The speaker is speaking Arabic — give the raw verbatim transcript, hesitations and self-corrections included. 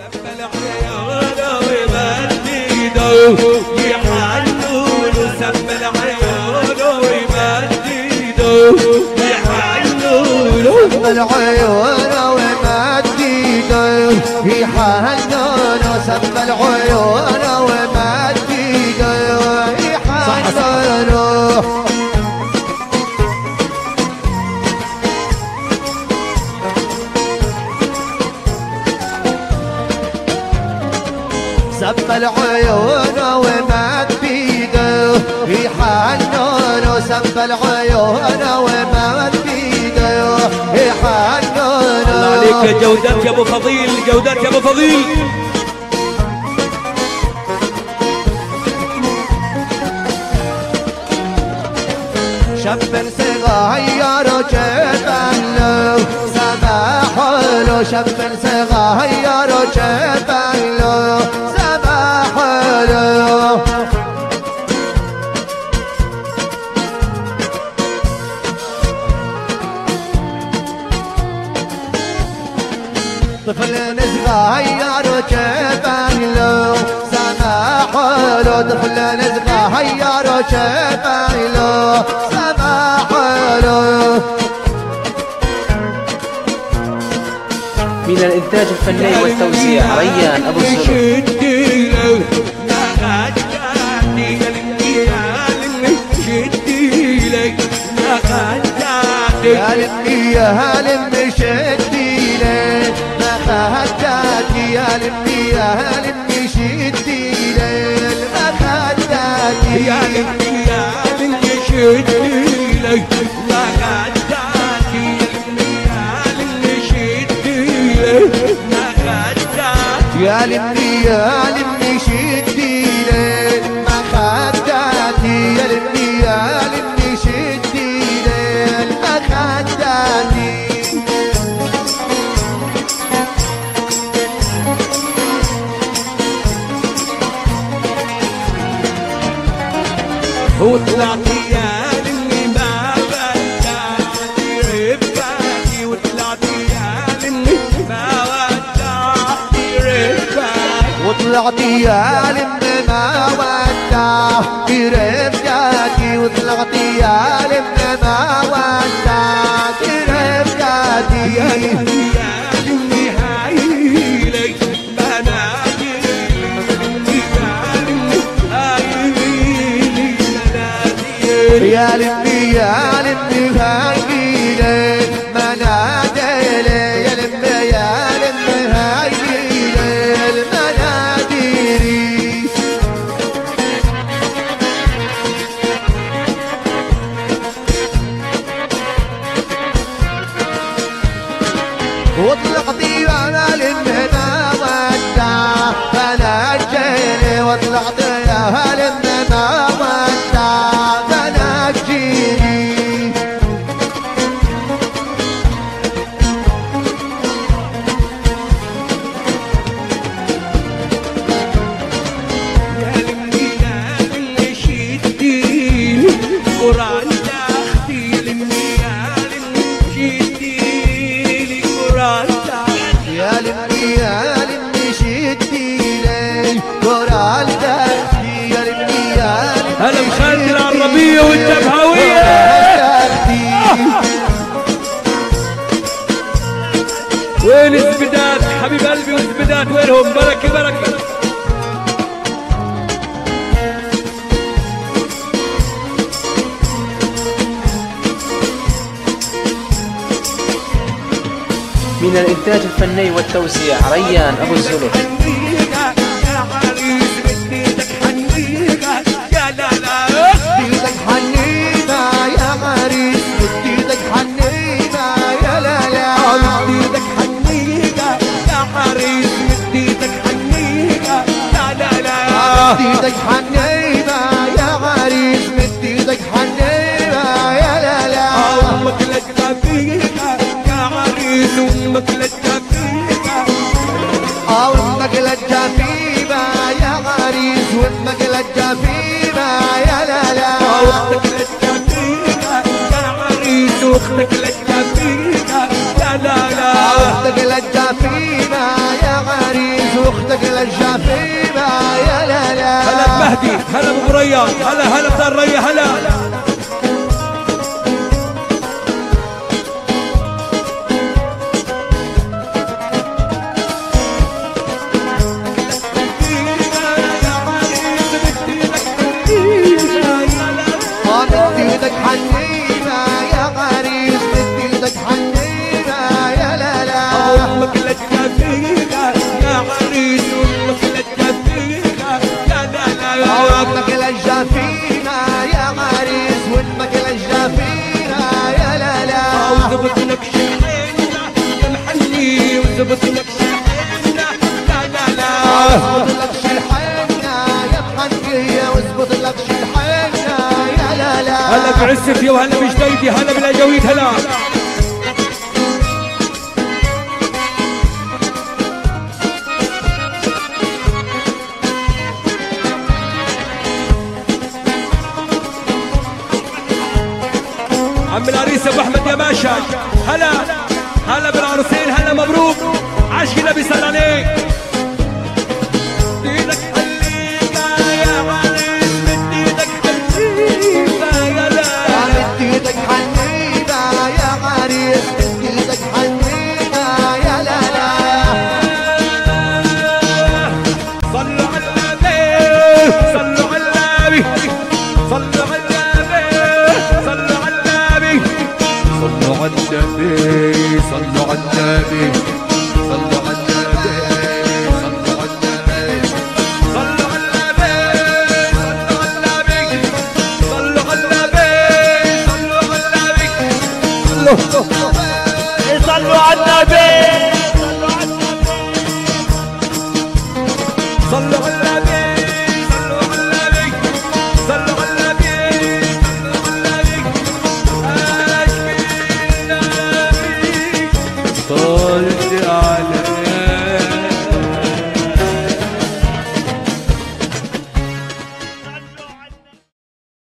العيون ومد ايده يحنن سب العيون ومد ايده يحنن سب العيون ومد ايده يحنن سب العيون ومد ايده يحنن. الله عليك جودات يا ابو فضيل، جودات يا ابو فضيل. شاب صغير جبل سبح له، شاب صغير جبل سبح له. طفل صغير جبل سمح له، طفل صغير جبل سمح له. من الإنتاج الفني والتوزيع ريان أبو الزلط. يا لمي يا لمي شدي لي ما خداتي، يا لمي يا لمي شدي لي ما خداتي، يا لمي يا لمي شدي لي ما خداتي، يا لمي يا لمي شدي لي ما خداتي، يا لمي يا لمي شدي لي ما خداتي، يا لمي يا لمي شدي لي ما خداتي. وطلعتي يا لمي ما ودعتي رفقاتي، وطلعتي يا لمي ما ودعتي رفقاتي، وطلعتي يا لمي ما ودعتي رفقاتي، وطلعتي يا لمي ما ودعتي رفقاتي. يا لمي يا لمي هايلي بنادي يا لمي هايلي بنادي، يا لمي يا لمي هايلي مناديلي، يا لمي يا لمي هايلي المناديلي. وطلعتي وانا لمي ما ودع فنجيني، وطلعتي يا لمي ما ودع فنجيني. يا لمي يا لمي شديلي قران تحتي، يا لمي يا لمي شديلي قران تحتي، يا لمي يا لمي شدي لي قرال تحتي، يا لمي يا لمي هلا بخالتي العربية والتبهوية. وين الزبدات حبيب قلبي والزبدات وينهم؟ بركة بركة. من الإنتاج الفني والتوزيع ريان أبو الزلط. يا عريس بديتك حنيقة يا لا لا، بديتك حنينة يا عريس، بديتك حنينة يا لا لا، بديتك حنيقة يا عريس، بديتك حنيقة لا لا لا، بديتك حنينة يا عريس، بديتك حنينة يا لا لا. امك لجة فيها يا عريس، امك لجة فيها، امك لجة فيها يا عريس، وامك لجة فيها يا لا لا. اختك لجة فيها يا عريس، واختك لجة فيها يا لا لا، اختك لجة فيها يا عريس، واختك للجافيمة يا لا لا. هلا بمهدي، هلا ببريان، هلا هلا بدار ريا، هلا مد ايدك حنينة يا عريس، مد ايدك حنينة يا لا لا. امك للجافيمة يا عريس، امك للجافيمة يا لا لا. امك للجافيمة يا عريس، وامك للجافيمة يا لا لا. وزبط لك شحنة يا محني، وزبط لك شحنة لا لا لا. واظبط لك شي الحنة يا محنية، واظبط لك شي الحنة يا لا لا. هلا بعسفي وهلا بجديدي، هلا بالاجاويد، هلا عم العريس ابو احمد يا باشا، هلا هلا بالعروسين، هلا مبروك عشقي نبي صلى عليك. ايدك حليقة يا عريس، مد ايدك حليقة يا لا. مد ايدك حنينة يا عريس، مد ايدك حنينة يا لا لا. صلوا على النبي، صلوا على النبي، صلوا على النبي، صلوا على النبي، صلوا على النبي، صلوا على النبي، صلوا على النبي، صلوا على النبي، صلوا على النبي، صلوا على النبي، صلوا على النبي، صلوا على النبي، صلوا على النبي، صلوا على النبي، صلوا على النبي.